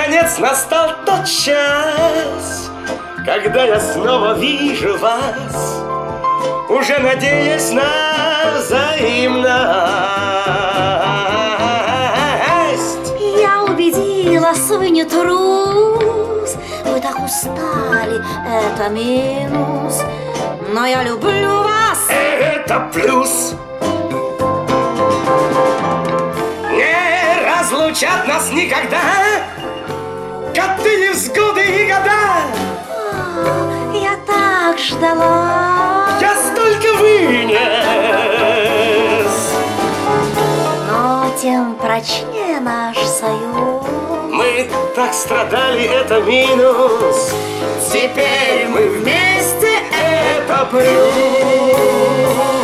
Наконец настал тот час, когда я снова вижу вас, уже надеясь на взаимность. Я убедилась, вы не трус, вы так устали, это минус, но я люблю вас. Это плюс. Не разлучат нас никогда годы, невзгоды и года. Я так ждала. Я столько вынес. Но тем прочнее наш союз. Мы так страдали, это минус. Теперь мы вместе, это плюс.